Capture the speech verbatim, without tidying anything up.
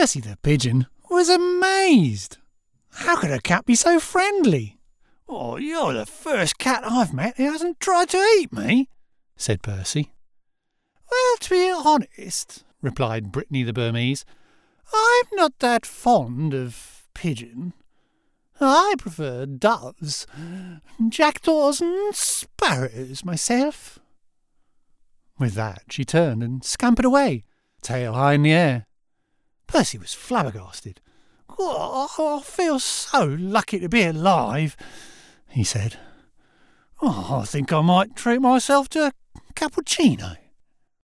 Percy the pigeon was amazed. How could a cat be so friendly? "Oh, you're the first cat I've met who hasn't tried to eat me," said Percy. "Well, to be honest," replied Brittany the Burmese, "I'm not that fond of pigeon. I prefer doves, jackdaws and sparrows myself." With that she turned and scampered away, tail high in the air. Percy was flabbergasted. "Oh, I feel so lucky to be alive," he said. "Oh, I think I might treat myself to a cappuccino."